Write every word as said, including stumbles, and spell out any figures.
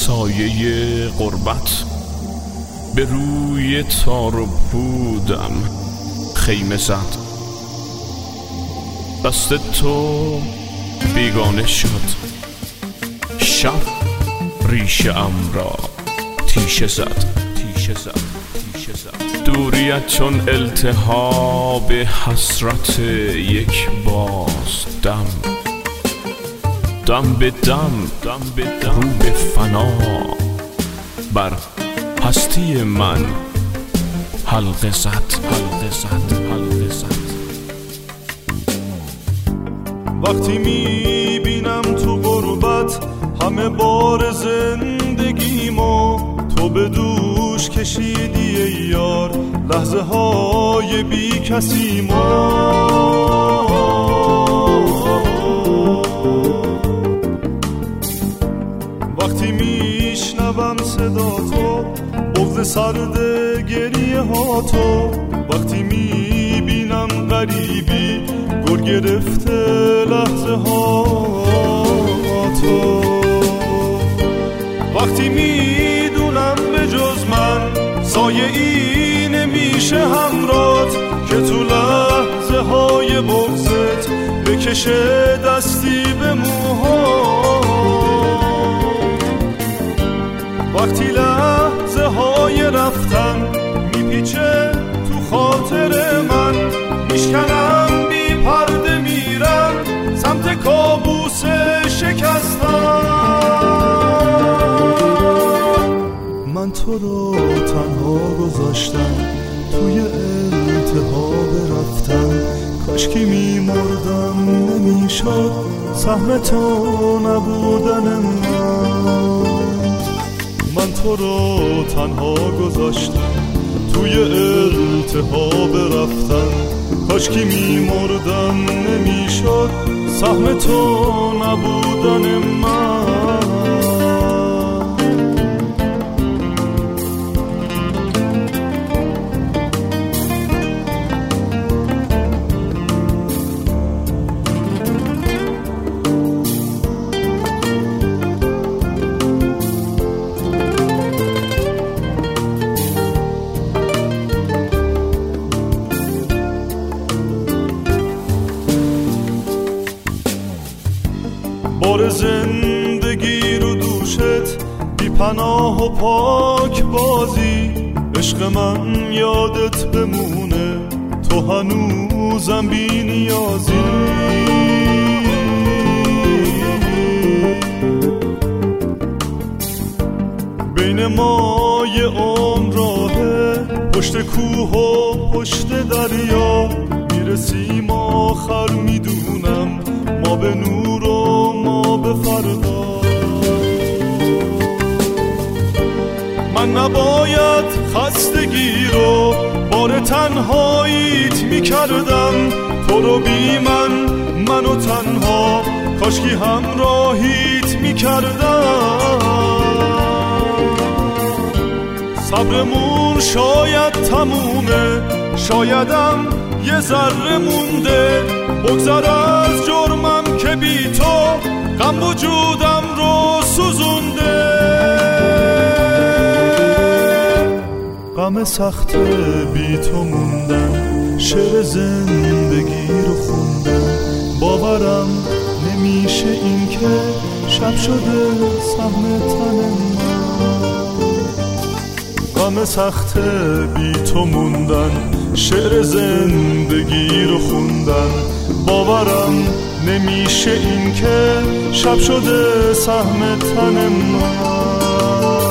سایه غربت به روی تار و پودم خیمه زد. دست تو بیگانه شد، شب ریشه ام را تیشه زد تیشه زد تیشه زد. دوریت چون التهاب حسرت یک باز دم، دم به دم دم به دم رو به فنا بر هستی من حلقه زد حلقه زد حلقه زد. وقتی میبینم تو غربت همه بار زندگیمو تو به دوش کشیدی ای یار، لحظه های بی کسیمو. وقتی میشنوم صدا تو، بغض سرد گریه ها تو، وقتی میبینم غریبی گل گرفته لحظه ها تو، وقتی میدونم به جز من سایه ای نمیشه همرات، که تو لحظه های بغضت بکشه دستی به موها، وقتی لحظه های رفتن میپیچه تو خاطر من، میشکنم بی پرده میرم سمت کابوس شکستن. من تو رو تنها گذاشتم توی التهاب رفتن، کاشکی میمردم نمیشد سهم تو نبودن من. من تو رو تنها گذاشتم توی التهاب رفتن، کاشکی میمردم نمیشد سهم تو نبودن من. بار زندگی رو دوشت بی پناه و پاک بازی، عشق من یادت بمونه تو هنوزم بی نیازی. بین ما یه عمر راهه، پشت کوه و پشت دریا، میرسیم آخر میدونم ما به نور و ما به فردا. من نباید خستگی رو بار تنهاییت میکردم، تو رو بی من منو تنها کاشکی همراهیت میکردم. صبرمون شاید تمومه، شایدم یه ذره مونده، بگذر از جرمم که بی تو غم وجودم رو سوزونده. غم سخت بی تو موندن، شعر زندگی رو خوندن، باورم نمیشه این که شب شده سهم تن من. غم سخت بی تو موندن، شعر زندگی رو خوندن، باورم نمیشه این که شب شده سهم تن من.